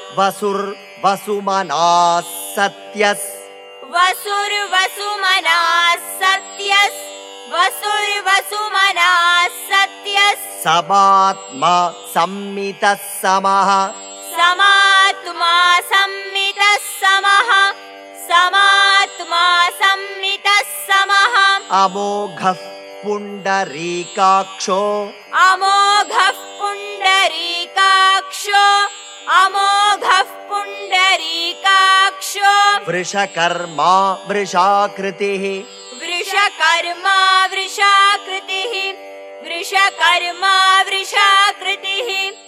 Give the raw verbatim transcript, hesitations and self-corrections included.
वसुर्वसुमनाः सत्यस् वसुर्वसुमनाः सत्यस् वसुर्वसुमनाः सत्यस् समात्मा सम्मितः समः समात्मा सम्मितः समः समात्मा सम्मितः समः अमोघः पुण्डरीकाक्षो अमोघः पुण्डरीकाक्षो अमोघः पुण्डरीकाक्षो वृषकर्मा वृषाकृतिः वृषकर्मा वृषाकृतिः वृषकर्मा वृषाकृतिः